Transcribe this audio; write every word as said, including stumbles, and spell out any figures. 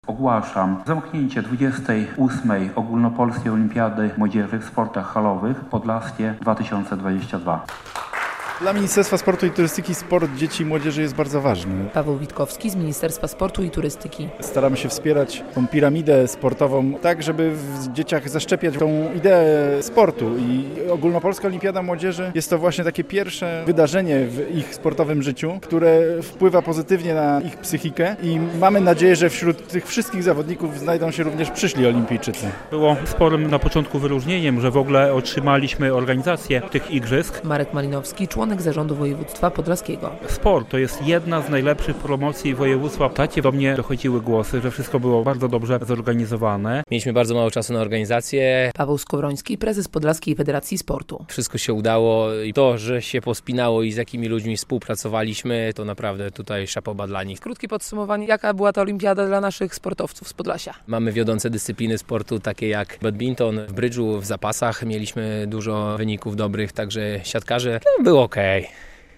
Ogłaszam zamknięcie dwudziestej ósmej Ogólnopolskiej Olimpiady Młodzieży w sportach halowych Podlaskie dwa tysiące dwadzieścia dwa. Dla Ministerstwa Sportu i Turystyki sport dzieci i młodzieży jest bardzo ważny. Paweł Witkowski z Ministerstwa Sportu i Turystyki. Staramy się wspierać tą piramidę sportową tak, żeby w dzieciach zaszczepiać tą ideę sportu i Ogólnopolska Olimpiada Młodzieży jest to właśnie takie pierwsze wydarzenie w ich sportowym życiu, które wpływa pozytywnie na ich psychikę i mamy nadzieję, że wśród tych wszystkich zawodników znajdą się również przyszli olimpijczycy. Było sporym na początku wyróżnieniem, że w ogóle otrzymaliśmy organizację tych igrzysk. Marek Malinowski, członek Zarządu Województwa Podlaskiego. Sport to jest jedna z najlepszych promocji województwa. Tacie do mnie dochodziły głosy, że wszystko było bardzo dobrze zorganizowane. Mieliśmy bardzo mało czasu na organizację. Paweł Skowroński, prezes Podlaskiej Federacji Sportu. Wszystko się udało i to, że się pospinało i z jakimi ludźmi współpracowaliśmy, to naprawdę tutaj szapoba dla nich. Krótkie podsumowanie, jaka była ta olimpiada dla naszych sportowców z Podlasia? Mamy wiodące dyscypliny sportu, takie jak badminton, w brydżu, w zapasach. Mieliśmy dużo wyników dobrych, także siatkarze, no, było okej.